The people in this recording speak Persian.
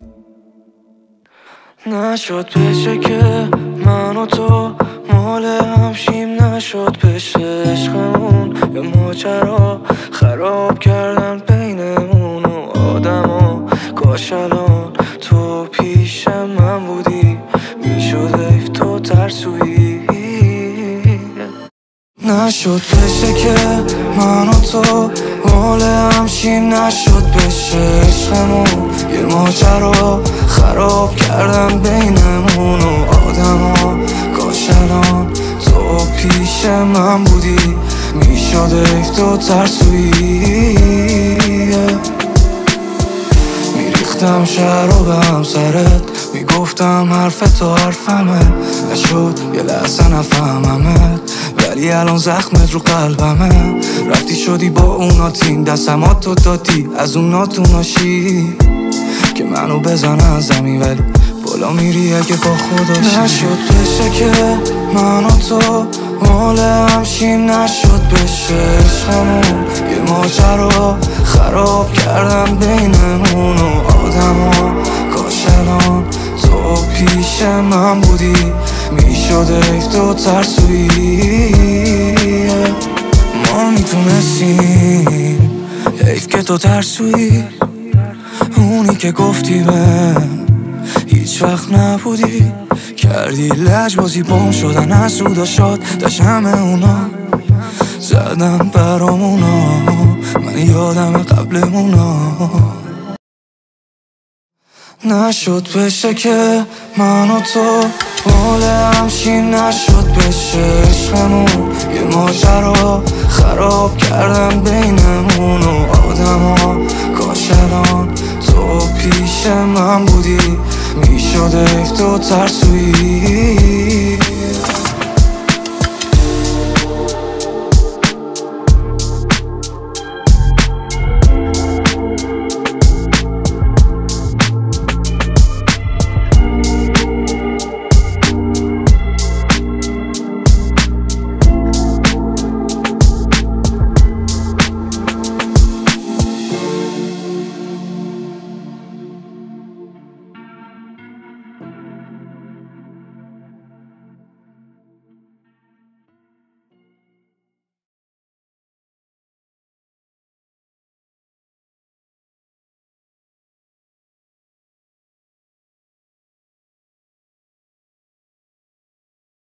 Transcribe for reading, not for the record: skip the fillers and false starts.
نشد بشه که من و تو مال همشیم، نشد بشه عشقمون یه ماجرا خراب کردن بینمون و آدما. کاش الان تو پیش من بودی، میشد حیف تو ترسویی. نشد بشه که من و تو مال همشیم، نشد بشه عشقمون یه ماجرا خراب کردن بینمون و آدما. کاش الان تو پیش من بودی، میشد حیف تو ترسویی. میریختم شهر رو به همسرت، میگفتم حرف تو حرفمه، نشد یه لحظه نفهممت، ولی الان زخمت رو قلبمه. رفتی شدی با اونا تیم، دستمات تو دادی از اونا تو ناشی که منو بزنه از زمین، ولی بالا میری اگه با خداشی. نشد بشه که من و تو مال همشیم، نشد بشه عشقمون یه ماجرا خراب کردن بینمون و آدما. کاش الان تو پیش من بودی، میشد حیف تو ترسویی. ما میتونستیم، حیف که تو ترسویی. اونی که گفتی من هیچ وقت نبودی، کردی لجبازی بام شدن از سودا شاد داشت همه اونا زدن برامونا، من یادم قبلمونا. نشد بشه که من و تو مال همشیم، نشد بشه عشقمون یه ماجرا خراب کردن بینمون و آدما. کاش الان تو پیش من بودی، میشد حیف تو ترسویی.